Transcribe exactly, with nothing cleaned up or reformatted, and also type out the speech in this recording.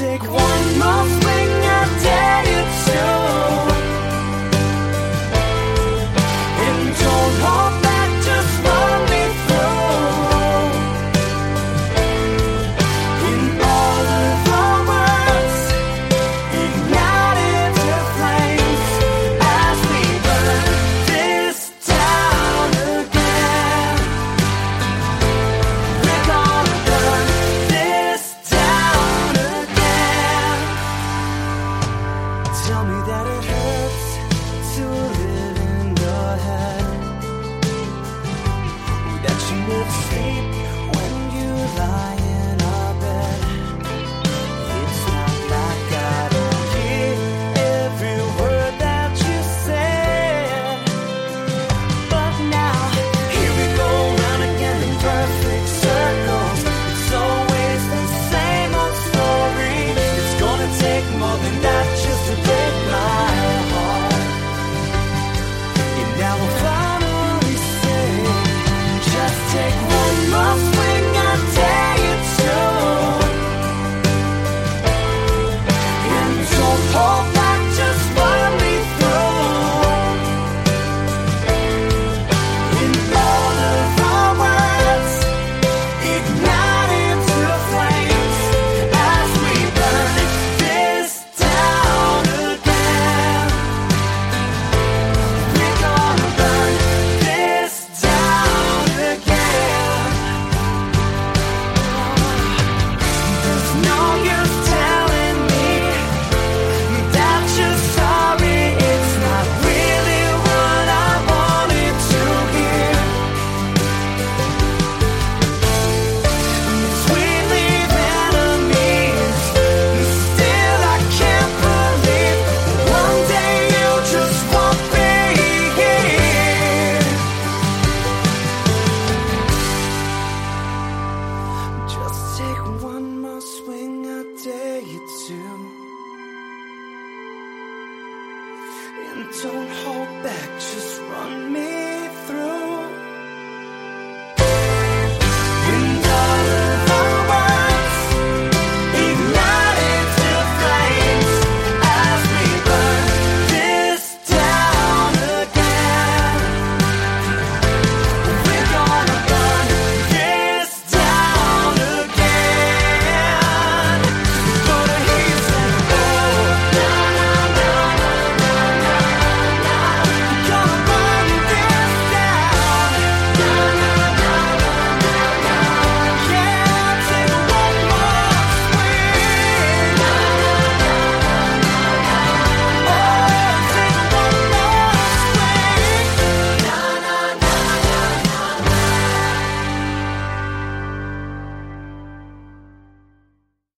take one more swing, I dare you to. And don't hold back, just run me through. In all of the words, ignite into flames as we burn this town again. We're gonna burn this town again. Tell me that it hurts to live in your head, that you never stay